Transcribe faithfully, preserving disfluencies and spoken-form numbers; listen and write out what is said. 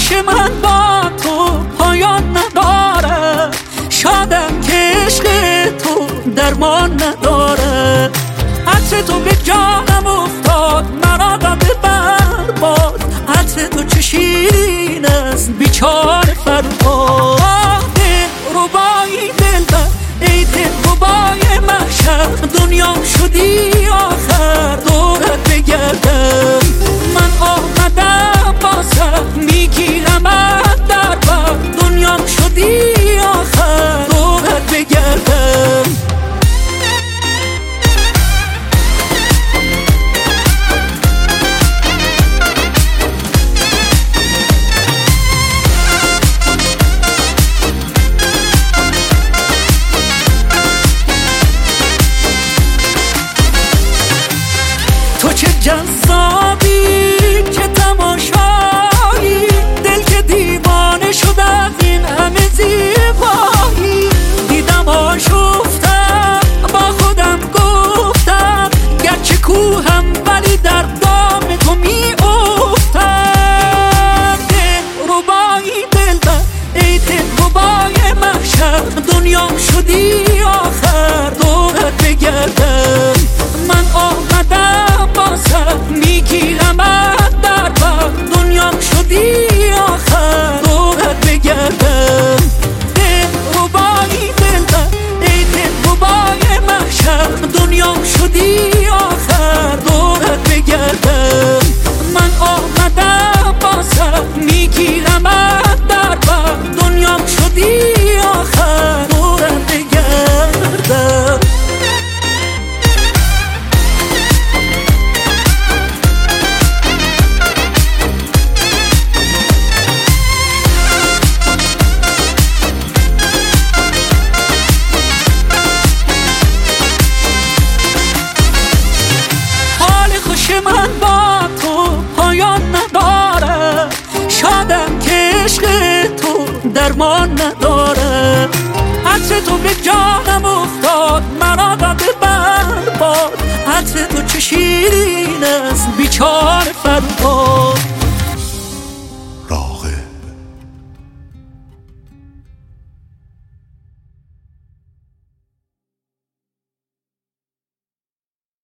خوش من با تو پایان نداره، شادم که عشق تو درمان نداره. عطر تو به جانم افتاد، مرا داده برباد. عطر تو چه شیرین است بیچاره فرهاد. ربایی دلبر ای دل ربای محشر، دنیام شدی آخر دورت بگردم. من آمدم با سر میگیرم در بر، دنیام شدی آخر دورت بگردم. تو چه جذابی که تماشایی، دل که دیوانه شد از این همه زیبایی. دیدم آشفتم با خودم گفتم، گرچه کوهم ولی در دام تو می افتم. دل ربایی دلبر ای دل ربای محشر، دنیام شدی آخر دورت بگردم. من آمدم با سر میگیرم در بر، دنیام شدی آخر دورت بگردم. دل ربایی دلبر ای دل ربای محشر، دنیام شدی آخر دورت بگردم. من آمدم با سر میگیرم در بر، دنیام شدی آخر دورت بگردم. خوش من با تو پایان نداره، شادم که عشق تو درمان نداره. عطر تو به جانم افتاد، مرا داده برباد. عطر تو چه شیرین است بیچاره فرهاد.